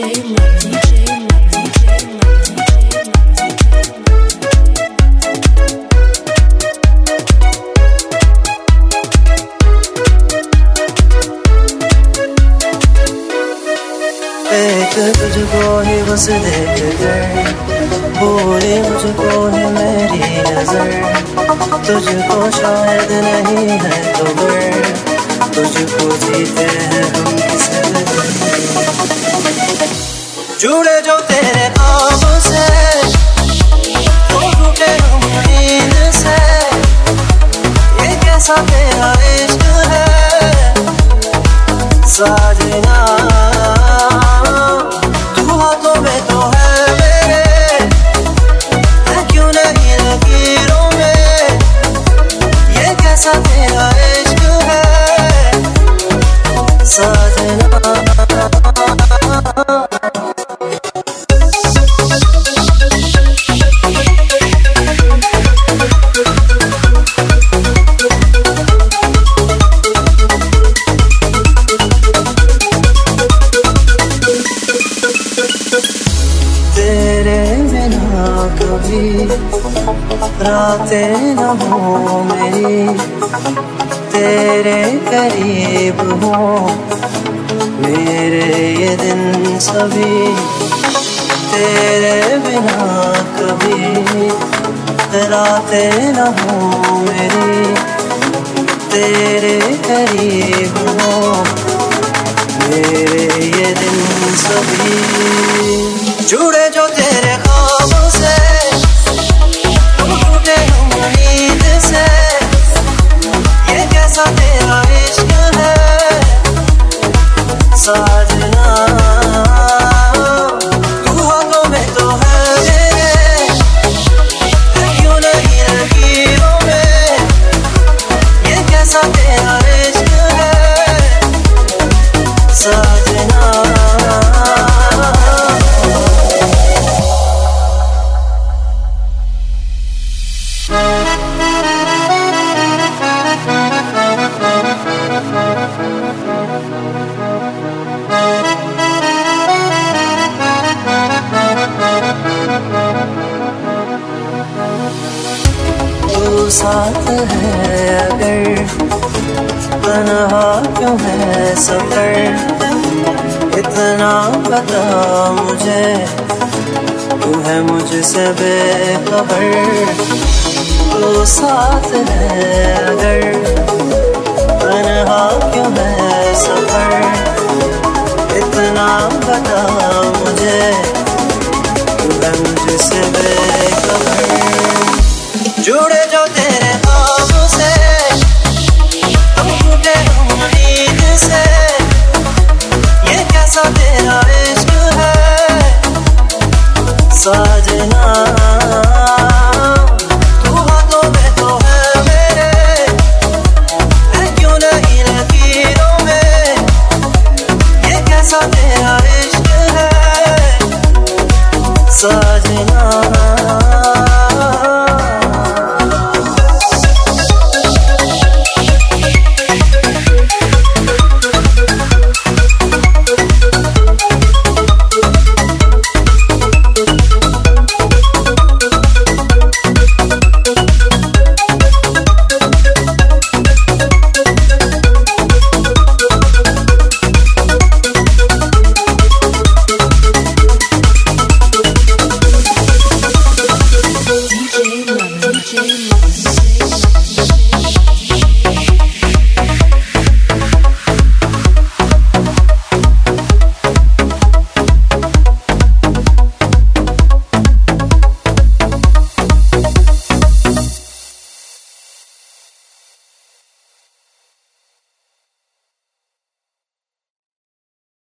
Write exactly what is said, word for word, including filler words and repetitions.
तुझको ही बस देख कर भूली मुझको ही मेरी नजर, तुझको शायद नहीं है तो गर, तुझको जीते हैं हम किस कदर। जुड़े जो तेरे ख्वाब से तो टूटे हम नींद से, ये कैसा तेरा इश्क है साजना, तेरा इश्क है साजना। तेरे बिना कभी रातें न हो मेरी, तेरे करीब हो मेरे ये दिन सभी, तेरे बिना कभी रातें न हो मेरी, तेरे करीब हो मेरे ये दिन सभी। जुड़े जो तेरे ख्वाब से टूटे हम नींद से, ये कैसा तेरा इश्क है साजना, तू हाथों में तो है मेरे, क्यों नहीं लकीरों में, ये कैसा तेरा इश्क है साजना। तू साथ है अगर तन्हा क्यों है सफर, इतना पता मुझे तू है मुझसे बेखबर। तू साथ है अगर तन्हा क्यों है सफर, इतना पता मुझे तू है मुझसे बेखबर। जुड़े जो तेरे ख्वाब से हम टूटे हम नींद से, ये कैसा तेरा इश्क है साजना, तू हाथों में तो है मेरे, क्यों नहीं लकीरों में, ये कैसा तेरा इश्क है साजना। D J Love, D J Love.